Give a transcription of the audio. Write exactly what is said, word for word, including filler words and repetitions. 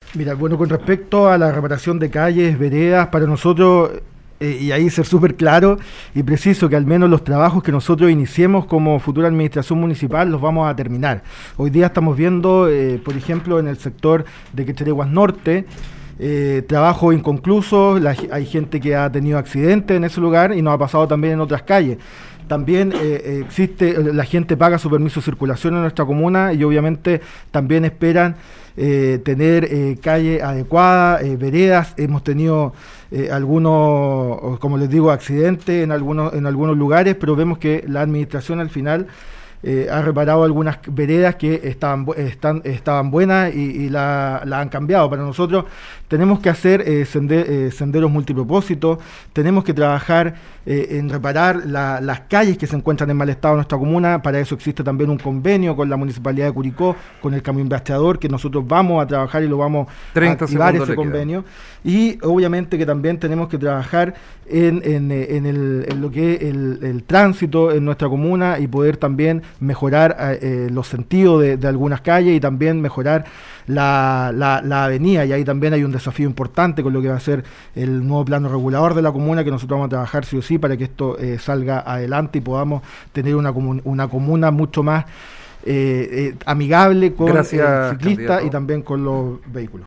Mira, bueno, con respecto a la reparación de calles, veredas, para nosotros, eh, y ahí ser súper claro y preciso, que al menos los trabajos que nosotros iniciemos como futura administración municipal los vamos a terminar. Hoy día estamos viendo, eh, por ejemplo, en el sector de Quechereguas Norte, eh, trabajos inconclusos, la, hay gente que ha tenido accidentes en ese lugar y nos ha pasado también en otras calles. También eh, existe, la gente paga su permiso de circulación en nuestra comuna y obviamente también esperan eh, tener eh, calle adecuada, eh, veredas. Hemos tenido eh, algunos, como les digo, accidentes en algunos, en algunos lugares, pero vemos que la administración al final eh, ha reparado algunas veredas que estaban, están, estaban buenas y, y la, la han cambiado. Para nosotros tenemos que hacer eh, sende, eh, senderos multipropósitos, tenemos que trabajar eh, en reparar la, las calles que se encuentran en mal estado en nuestra comuna. Para eso existe también un convenio con la Municipalidad de Curicó, con el camión rastreador, que nosotros vamos a trabajar y lo vamos a activar ese convenio. Y obviamente que también tenemos que trabajar en, en, en, el, en lo que es el, el tránsito en nuestra comuna y poder también mejorar eh, los sentidos de, de algunas calles y también mejorar la, la, la avenida, y ahí también hay un desafío importante con lo que va a ser el nuevo plano regulador de la comuna, que nosotros vamos a trabajar sí o sí para que esto eh, salga adelante y podamos tener una, comun una comuna mucho más eh, eh, amigable con el ciclista y también con los vehículos.